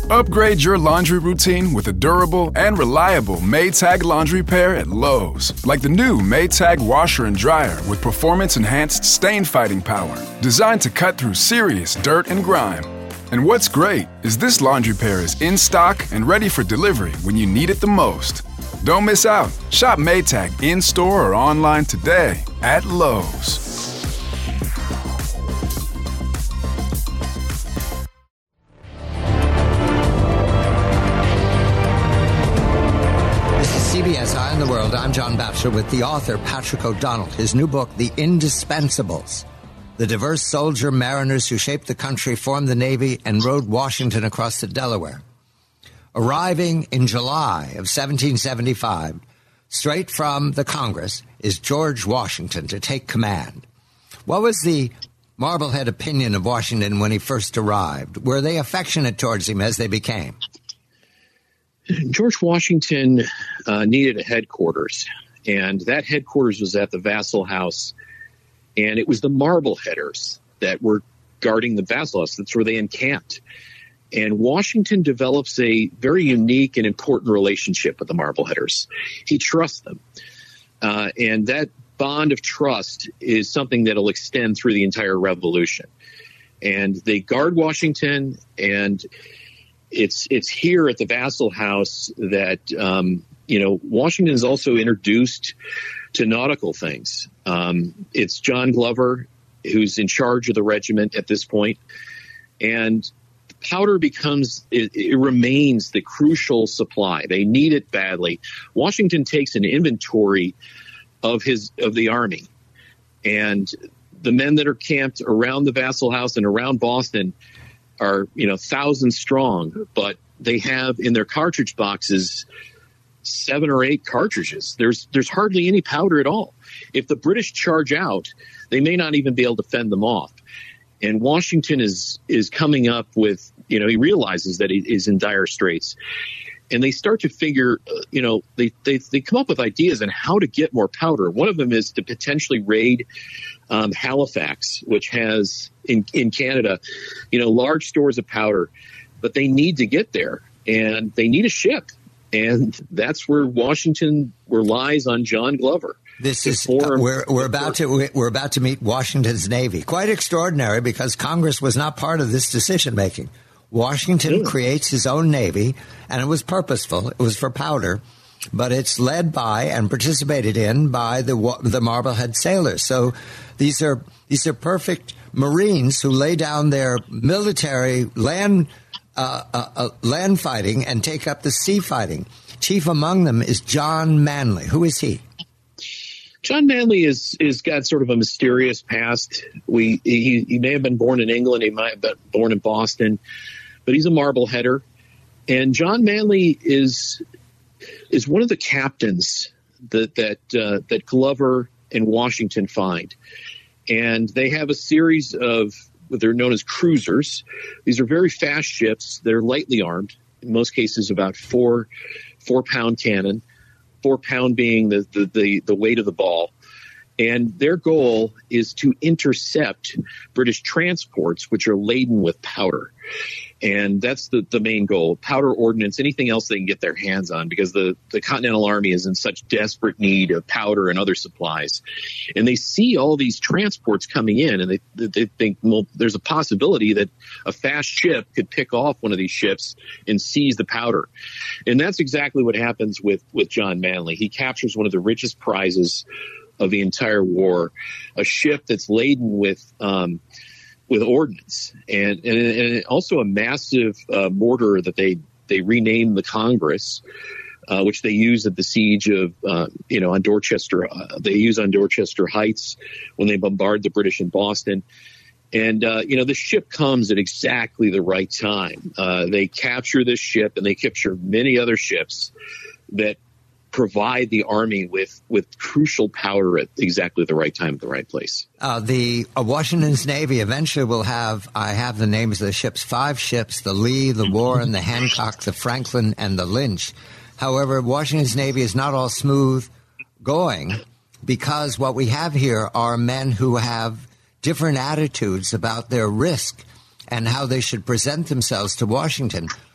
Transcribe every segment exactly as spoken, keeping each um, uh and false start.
Upgrade your laundry routine with a durable and reliable Maytag laundry pair at Lowe's. Like the new Maytag washer and dryer with performance-enhanced stain-fighting power, designed to cut through serious dirt and grime. And what's great is this laundry pair is in stock and ready for delivery when you need it the most. Don't miss out. Shop Maytag in-store or online today at Lowe's. C B S Eye on the World. I'm John Batchelor with the author Patrick O'Donnell. His new book, The Indispensables. The diverse soldier mariners who shaped the country, formed the Navy, and rode Washington across the Delaware. Arriving in July of seventeen seventy-five, straight from the Congress, is George Washington to take command. What was the Marblehead opinion of Washington when he first arrived? Were they affectionate towards him as they became? George Washington uh, needed a headquarters, and that headquarters was at the Vassal House, and it was the Marbleheaders that were guarding the Vassal House. That's where they encamped. And Washington develops a very unique and important relationship with the Marbleheaders. He trusts them, uh, and that bond of trust is something that will extend through the entire Revolution. And they guard Washington, and It's it's here at the Vassal House that, um, you know, Washington is also introduced to nautical things. Um, it's John Glover who's in charge of the regiment at this point. And powder becomes, it, it remains the crucial supply. They need it badly. Washington takes an inventory of his of the army. And the men that are camped around the Vassal House and around Boston are, you know, thousands strong, but they have in their cartridge boxes seven or eight cartridges. There's there's hardly any powder at all. If the British charge out, they may not even be able to fend them off. And Washington is is coming up with, you know, he realizes that he is in dire straits. And they start to figure, uh, you know, they, they they come up with ideas on how to get more powder. One of them is to potentially raid um, Halifax, which has in, in Canada, you know, large stores of powder, but they need to get there and they need a ship. And that's where Washington relies on John Glover. This is uh, we're we're about to we're about to meet Washington's Navy. Quite extraordinary because Congress was not part of this decision making. Washington yeah. creates his own Navy, and it was purposeful. It was for powder, but it's led by and participated in by the the Marblehead sailors. So these are these are perfect Marines who lay down their military land uh, uh, uh, land fighting and take up the sea fighting. Chief among them is John Manley. Who is he? John Manley is is got sort of a mysterious past. We he, he may have been born in England. He might have been born in Boston, but he's a Marbleheader. And John Manley is is one of the captains that that uh, that Glover and Washington find. And they have a series of what they're known as cruisers. These are very fast ships. They're lightly armed. In most cases, about four four pound cannon. Four pound being the, the, the, the weight of the ball. And their goal is to intercept British transports, which are laden with powder. And that's the, the main goal. Powder, ordnance, anything else they can get their hands on, because the, the Continental Army is in such desperate need of powder and other supplies. And they see all these transports coming in, and they, they think, well, there's a possibility that a fast ship could pick off one of these ships and seize the powder. And that's exactly what happens with, with John Manley. He captures one of the richest prizes of the entire war, a ship that's laden with um, with ordnance, and, and and also a massive uh, mortar that they they renamed the Congress, uh, which they use at the siege of uh, you know on Dorchester. Uh, they use on Dorchester Heights when they bombard the British in Boston. And, uh, you know, the ship comes at exactly the right time. Uh, they capture this ship, and they capture many other ships that provide the Army with, with crucial powder at exactly the right time at the right place. Uh, the uh, Washington's Navy eventually will have, I have the names of the ships, five ships, the Lee, the Warren, the Hancock, the Franklin, and the Lynch. However, Washington's Navy is not all smooth going, because what we have here are men who have different attitudes about their risk and how they should present themselves to Washington.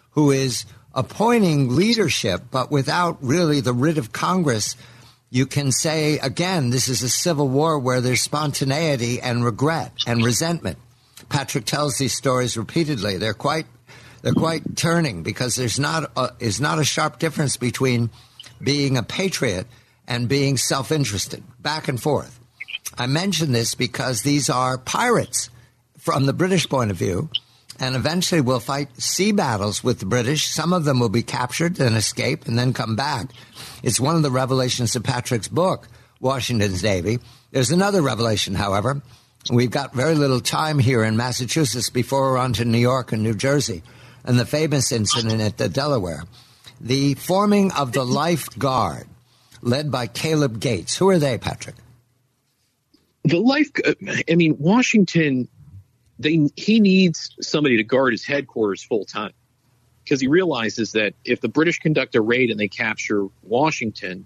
who is appointing leadership, but without really the writ of Congress. You can say, again, this is a civil war where there's spontaneity and regret and resentment. Patrick tells these stories repeatedly. They're quite they're quite turning because there's not a, is not a sharp difference between being a patriot and being self-interested, back and forth. I mention this because these are pirates from the British point of view, and eventually will fight sea battles with the British. Some of them will be captured and escape and then come back. It's one of the revelations of Patrick's book, Washington's Navy. There's another revelation, however. We've got very little time here in Massachusetts before we're on to New York and New Jersey and the famous incident at the Delaware. The forming of the Life Guard, led by Caleb Gates. Who are they, Patrick? The Life, I mean, Washington, they he needs somebody to guard his headquarters full time because he realizes that if the British conduct a raid and they capture Washington,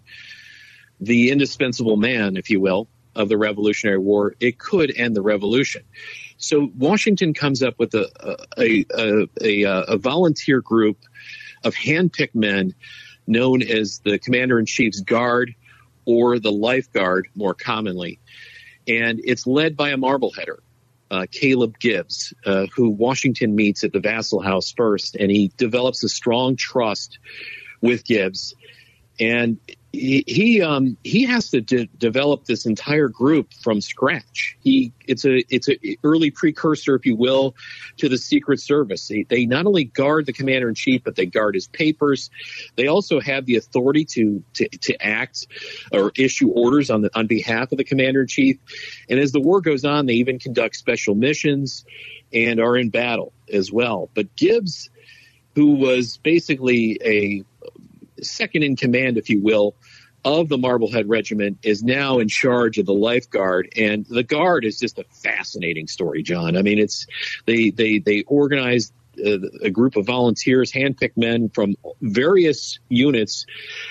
the indispensable man, if you will, of the Revolutionary War, it could end the revolution. So Washington comes up with a a, a, a, a volunteer group of handpicked men known as the Commander-in-Chief's Guard or the Life Guard, more commonly. And it's led by a Marbleheader, uh, Caleb Gibbs, uh, who Washington meets at the Vassal House first, and he develops a strong trust with Gibbs. And he he, um, he has to de- develop this entire group from scratch. He it's a it's a early precursor, if you will, to the Secret Service. They, they not only guard the commander in chief, but they guard his papers. They also have the authority to to, to act or issue orders on the on behalf of the commander in chief. And as the war goes on, they even conduct special missions and are in battle as well. But Gibbs, who was basically a second in command, if you will, of the Marblehead Regiment, is now in charge of the Life Guard. And the Guard is just a fascinating story, John. I mean, it's they they they organized a, a group of volunteers, handpicked men from various units.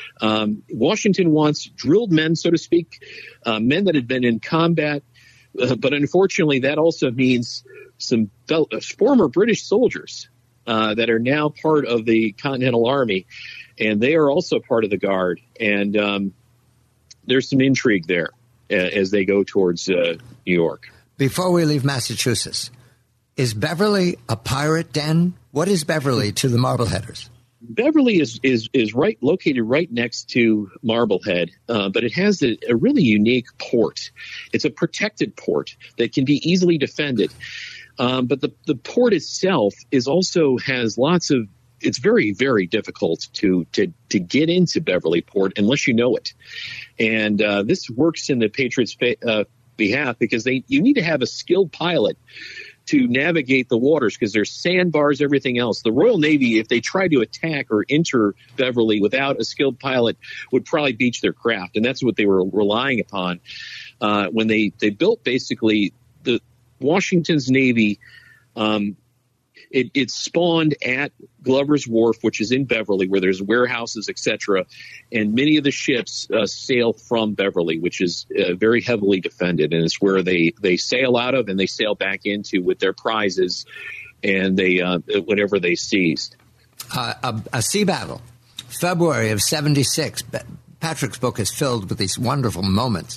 Um, Washington wants drilled men, so to speak, uh, men that had been in combat. Uh, but unfortunately, that also means some fel- former British soldiers uh, that are now part of the Continental Army. And they are also part of the Guard. And um, there's some intrigue there uh, as they go towards uh, New York. Before we leave Massachusetts, is Beverly a pirate den? What is Beverly to the Marbleheaders? Beverly is is is right located right next to Marblehead, uh, but it has a, a really unique port. It's a protected port that can be easily defended. Um, but the, the port itself is also has lots of It's very, very difficult to, to, to get into Beverly Port unless you know it. And uh, this works in the Patriots' fa- uh, behalf because they you need to have a skilled pilot to navigate the waters because there's sandbars, everything else. The Royal Navy, if they try to attack or enter Beverly without a skilled pilot, would probably beach their craft. And that's what they were relying upon uh, when they, they built basically the Washington's Navy. Um, It, it spawned at Glover's Wharf, which is in Beverly, where there's warehouses, et cetera. And many of the ships uh, sail from Beverly, which is uh, very heavily defended. And it's where they, they sail out of and they sail back into with their prizes and they uh, whatever they seized. Uh, a, a sea battle, February of seventy-six. Patrick's book is filled with these wonderful moments.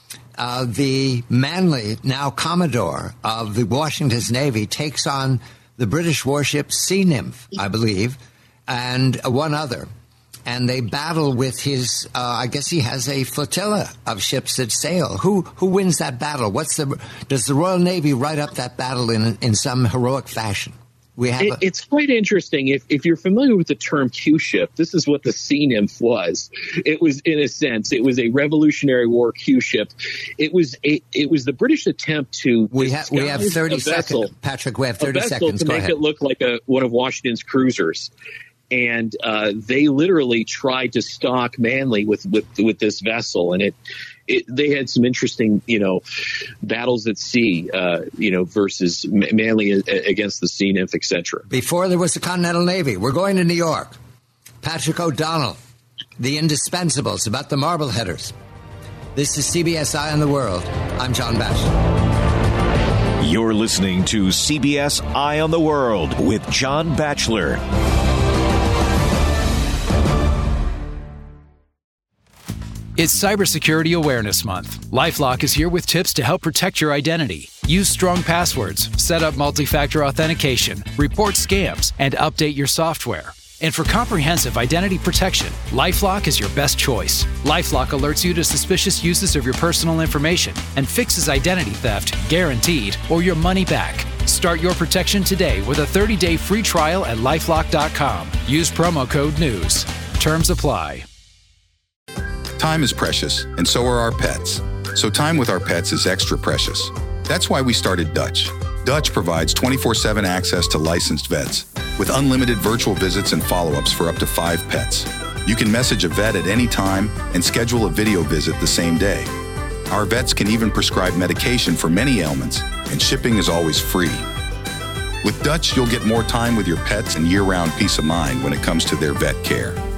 Uh, the Manley, now Commodore of the Washington's Navy, takes on the British warship Sea Nymph, I believe, and one other. And they battle with his, uh, I guess he has a flotilla of ships that sail. Who who wins that battle? What's the Does the Royal Navy write up that battle in in some heroic fashion? We have it, a- it's quite interesting. If if you're familiar with the term Q ship, this is what the Sea Nymph was. It was, in a sense, it was a Revolutionary War Q ship. It was a, it was the British attempt to we have we have thirty vessel, seconds, Patrick. We have thirty a vessel seconds. to Go make ahead. it look like a one of Washington's cruisers. And uh, they literally tried to stalk Manley with, with with this vessel, and it, it they had some interesting, you know, battles at sea, uh, you know, versus Manley against the Sea Nymph, et cetera. Before there was the Continental Navy, we're going to New York. Patrick O'Donnell, the Indispensables, about the Marbleheaders. This is C B S Eye on the World. I'm John Batchelor. You're listening to C B S Eye on the World with John Batchelor. It's Cybersecurity Awareness Month. LifeLock is here with tips to help protect your identity. Use strong passwords, set up multi-factor authentication, report scams, and update your software. And for comprehensive identity protection, LifeLock is your best choice. LifeLock alerts you to suspicious uses of your personal information and fixes identity theft, guaranteed, or your money back. Start your protection today with a thirty-day free trial at lifelock dot com. Use promo code NEWS. Terms apply. Time is precious, and so are our pets. So time with our pets is extra precious. That's why we started Dutch. Dutch provides twenty-four seven access to licensed vets with unlimited virtual visits and follow-ups for up to five pets. You can message a vet at any time and schedule a video visit the same day. Our vets can even prescribe medication for many ailments, and shipping is always free. With Dutch, you'll get more time with your pets and year-round peace of mind when it comes to their vet care.